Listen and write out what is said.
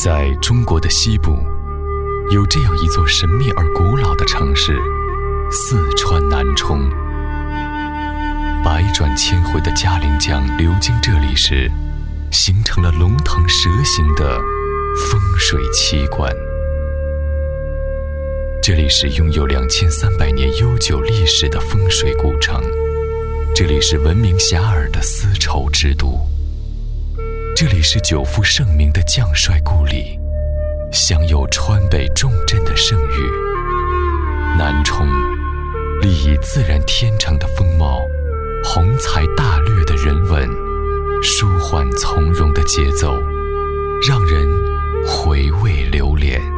在中国的西部，有这样一座神秘而古老的城市——四川南充。百转千回的嘉陵江流经这里时，形成了龙腾蛇形的风水奇观。这里是拥有2300年悠久历史的风水古城，这里是闻名遐迩的丝绸之都，这里是久负盛名的将帅故里，享有川北重镇的盛誉。南充立以自然天成的风貌，宏才大略的人文，舒缓从容的节奏，让人回味流连。